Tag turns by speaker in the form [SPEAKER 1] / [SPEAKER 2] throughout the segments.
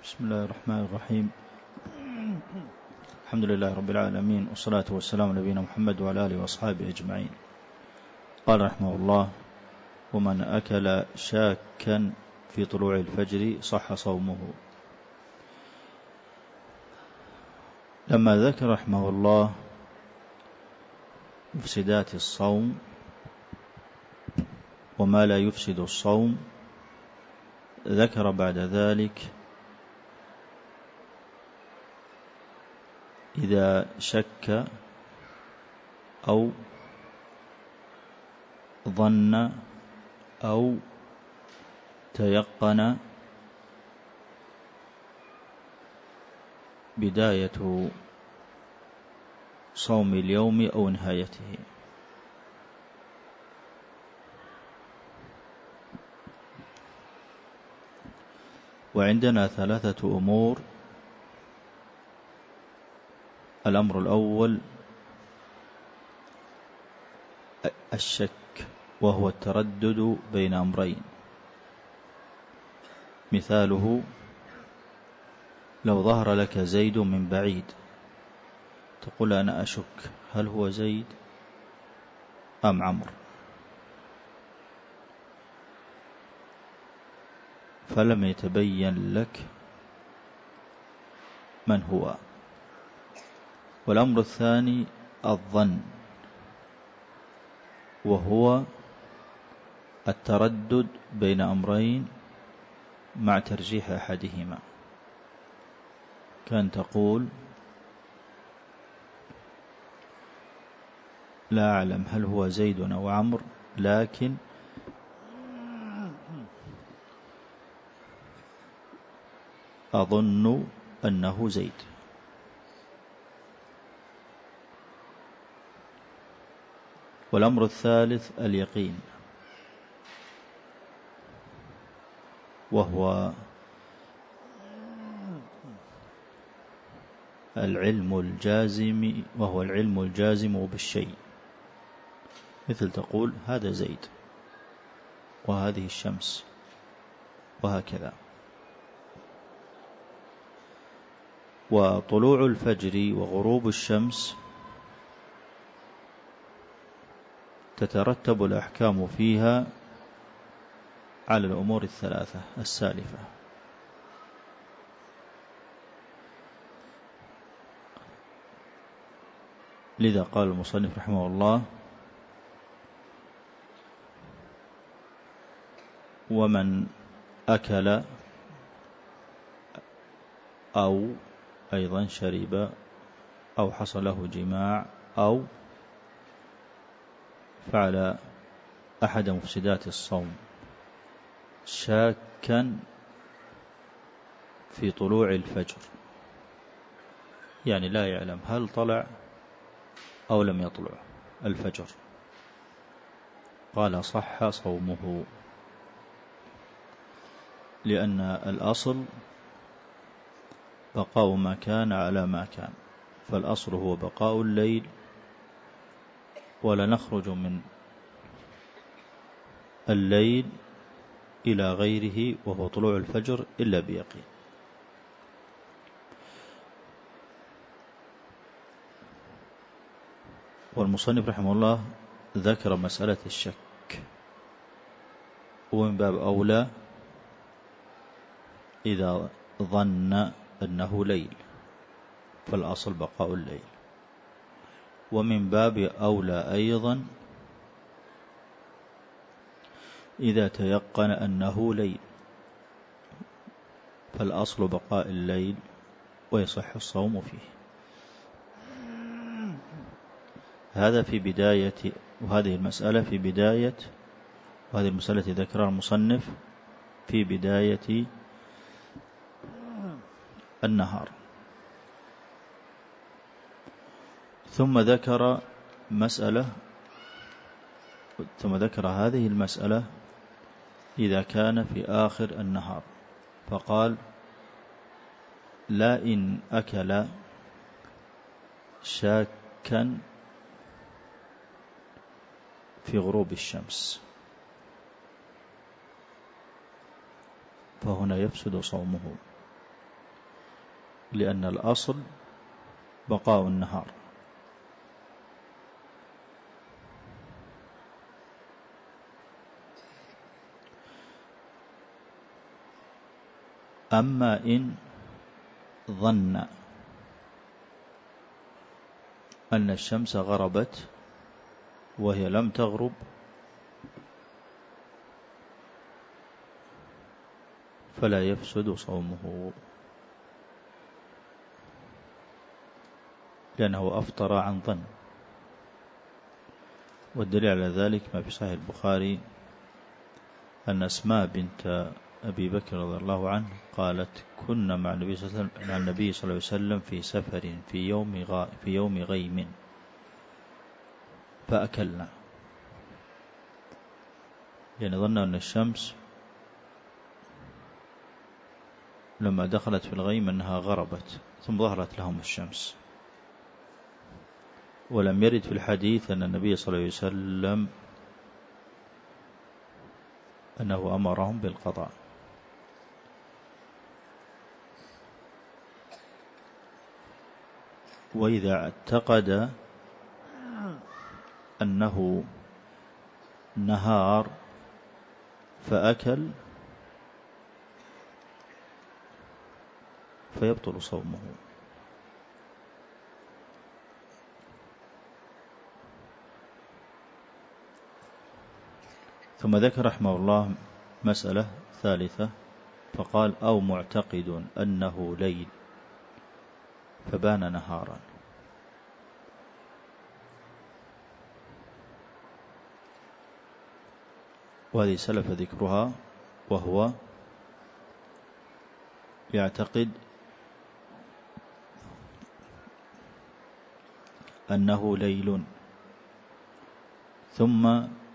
[SPEAKER 1] بسم الله الرحمن الرحيم. الحمد لله رب العالمين، والصلاة والسلام على نبينا محمد وعلى آله وأصحابه أجمعين. قال رحمه الله: ومن أكل شاكا في طلوع الفجر صح صومه. لما ذكر رحمه الله مفسدات الصوم وما لا يفسد الصوم، ذكر بعد ذلك إذا شك أو ظن أو تيقن بداية صوم اليوم أو نهايته. وعندنا ثلاثة أمور. الأمر الأول الشك، وهو التردد بين أمرين. مثاله: لو ظهر لك زيد من بعيد تقول أنا أشك هل هو زيد أم عمرو، فلم يتبين لك من هو. والأمر الثاني الظن، وهو التردد بين أمرين مع ترجيح أحدهما، كان تقول لا أعلم هل هو زيد أو عمرو، لكن أظن أنه زيد. والأمر الثالث اليقين، وهو العلم الجازم بالشيء، مثل تقول هذا زيد وهذه الشمس وهكذا. وطلوع الفجر وغروب الشمس تترتب الأحكام فيها على الأمور الثلاثة السالفة. لذا قال المصنف رحمه الله: ومن أكل أو أيضا شرب أو حصل له جماع أو فعل أحد مفسدات الصوم شاكا في طلوع الفجر، يعني لا يعلم هل طلع أو لم يطلع الفجر، قال صح صومه، لأن الأصل بقاء ما كان على ما كان، فالأصل هو بقاء الليل، ولا نخرج من الليل إلى غيره وهو طلوع الفجر إلا بيقين. والمصنف رحمه الله ذكر مسألة الشك، ومن باب أولى إذا ظن أنه ليل فالأصل بقاء الليل، ومن باب أولى أيضا إذا تيقن أنه ليل فالأصل بقاء الليل ويصح الصوم فيه. هذا في بداية، وهذه المسألة في بداية، وهذه المسألة ذكرها المصنف في بداية النهار. ثم ذكر هذه المسألة إذا كان في آخر النهار، فقال: لا إن أكل شاكا في غروب الشمس فهنا يفسد صومه، لأن الأصل بقاء النهار. أما إن ظن أن الشمس غربت وهي لم تغرب فلا يفسد صومه، لأنه أفطر عن ظن. والدليل على ذلك ما في صحيح البخاري أن أسماء بنت أبي بكر رضي الله عنه قالت: كنا مع النبي صلى الله عليه وسلم في سفر في يوم غيم فأكلنا، يعني ظننا أن الشمس لما دخلت في الغيم أنها غربت ثم ظهرت لهم الشمس. ولم يرد في الحديث أن النبي صلى الله عليه وسلم أنه أمرهم بالقضاء. وإذا اعتقد أنه نهار فأكل فيبطل صومه. ثم ذكر رحمه الله مسألة ثالثة فقال: أو معتقد أنه ليل فبان نهارا. وهذه سلف ذكرها، وهو يعتقد أنه ليل، ثم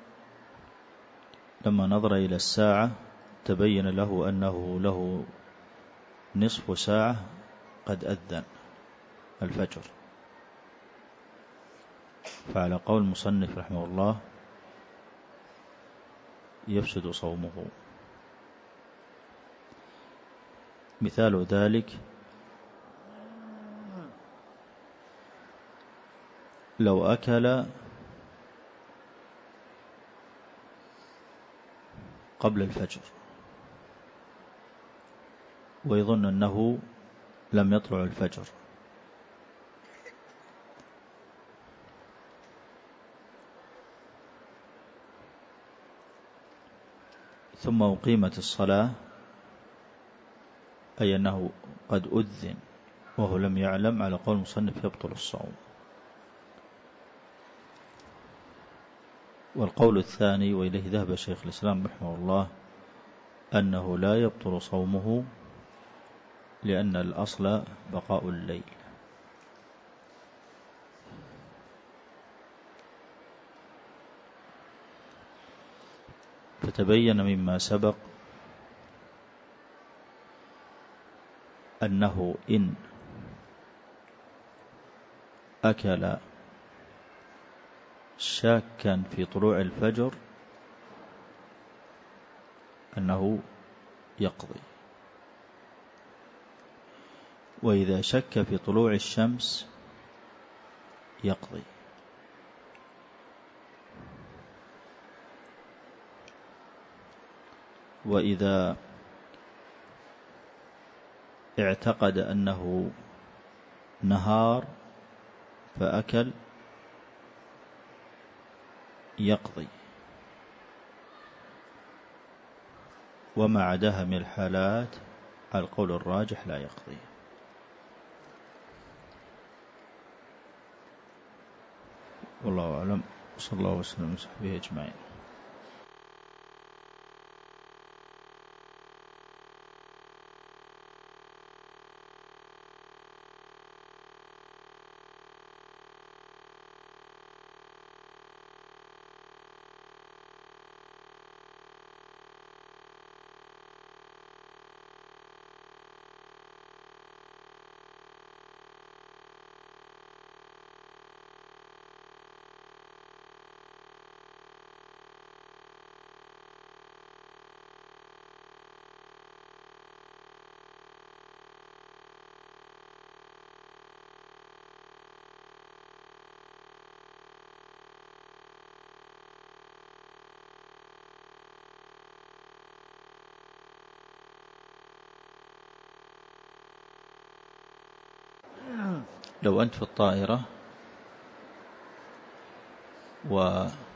[SPEAKER 1] لما نظر إلى الساعة تبين له أنه له نصف ساعة قد أذن الفجر. فعلى قول المصنف رحمه الله يفسد صومه. مثال ذلك لو أكل قبل الفجر ويظن أنه لم يطلع الفجر، ثم أقيمت الصلاة، أي أنه قد أذن وهو لم يعلم، على قول المصنف يبطل الصوم. والقول الثاني وإليه ذهب شيخ الإسلام رحمه الله أنه لا يبطل صومه، لأن الأصل بقاء الليل. فتبين مما سبق أنه إن أكل شاكا في طلوع الفجر أنه يقضي، وإذا شك في طلوع الشمس يقضي. وإذا اعتقد أنه نهار فأكل يقضي، وما عداها من الحالات على القول الراجح لا يقضي. والله أعلم، صلى الله وسلم وصحبه أجمعين. لو أنت في الطائرة